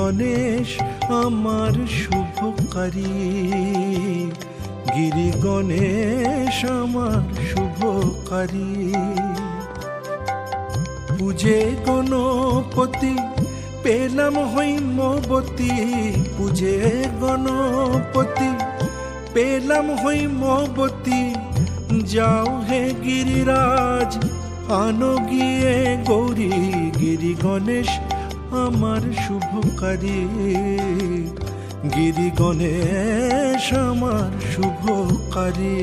গণেশ আমার শুভকারী, গিরি গণেশ আমার শুভকারী। পূজে গণপতি পেলাম হৈমবতী, পূজে গণপতি পেলাম হৈমবতী। যাও হে গিরিরাজ আনো গিয়ে গৌরী, গিরি গণেশ আমার শুভকারী, গিরি গণেশ আমার শুভকারী।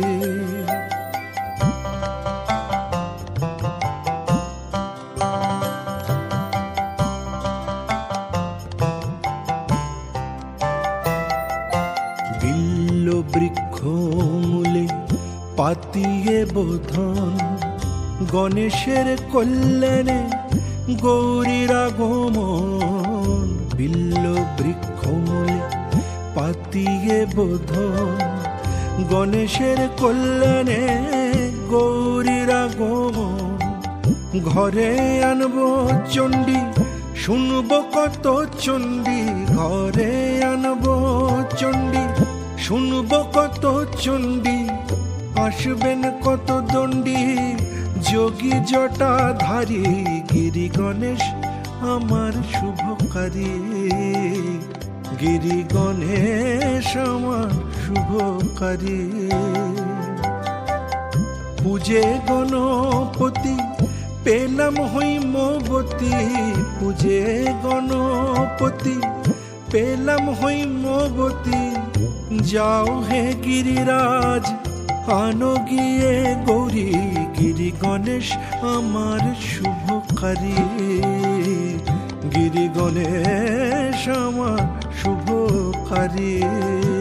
বিল্ল বৃক্ষ মূলে পাতিয়ে বোধন, গণেশের কল্যাণে গৌরীর আগমন। বিল্ল বৃক্ষ মূলে পাতিয়ে বোধন, গণেশের কল্যাণে গৌরীর আগমন। ঘরে আনবো চণ্ডী শুনব কত চণ্ডী, ঘরে আনবো চণ্ডী শুনব কত চণ্ডী। আসবেন কত দণ্ডী যোগী জটাধারী, গিরি গণেশ আমার শুভকারী, গিরি গণেশ আমার শুভকারী। পূজে গণপতি পেলাম হৈমবতী, পূজে গণপতি পেলাম হৈমবতী। যাও হে গিরিরাজ আনো গিয়ে গৌরী, গিরি গণেশ আমার শুভকারী, গিরি গণেশ আমার শুভকারী।